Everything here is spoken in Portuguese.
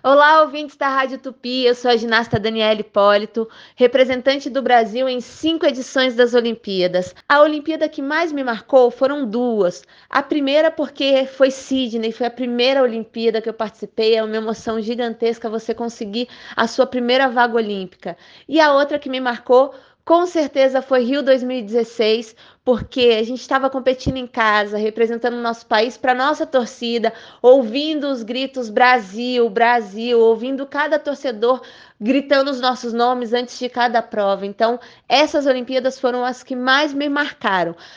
Olá, ouvintes da Rádio Tupi, eu sou a ginasta Daniela Hipólito, representante do Brasil em 5 edições das Olimpíadas. A Olimpíada que mais me marcou foram duas. A primeira porque foi Sydney, foi a primeira Olimpíada que eu participei, é uma emoção gigantesca você conseguir a sua primeira vaga olímpica. E a outra que me marcou, com certeza, foi Rio 2016, porque a gente estava competindo em casa, representando o nosso país para nossa torcida, ouvindo os gritos Brasil, Brasil, ouvindo cada torcedor gritando os nossos nomes antes de cada prova. Então, essas Olimpíadas foram as que mais me marcaram.